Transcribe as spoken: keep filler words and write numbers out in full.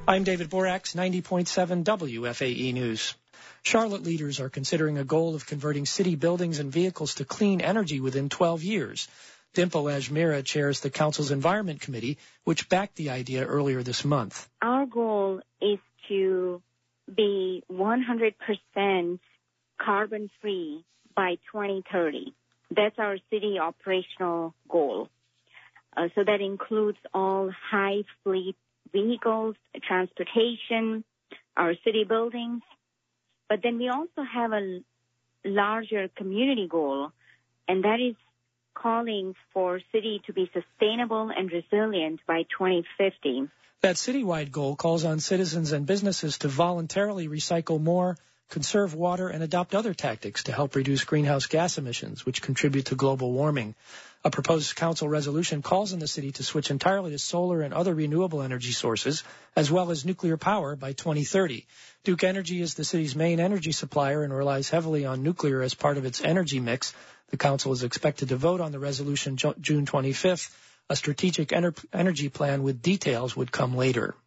I'm David Borax, ninety point seven W F A E News. Charlotte leaders are considering a goal of converting city buildings and vehicles to clean energy within twelve years. Dimple Ajmera chairs the council's Environment Committee, which backed the idea earlier this month. Our goal is to be one hundred percent carbon-free by twenty thirty. That's our city operational goal. Uh, so that includes all high fleet vehicles, transportation, our city buildings. But then we also have a larger community goal, and that is calling for city to be sustainable and resilient by twenty fifty. That citywide goal calls on citizens and businesses to voluntarily recycle more, conserve water, and adopt other tactics to help reduce greenhouse gas emissions, which contribute to global warming. A proposed council resolution calls on the city to switch entirely to solar and other renewable energy sources, as well as nuclear power by twenty thirty. Duke Energy is the city's main energy supplier and relies heavily on nuclear as part of its energy mix. The council is expected to vote on the resolution June twenty-fifth. A strategic ener- energy plan with details would come later.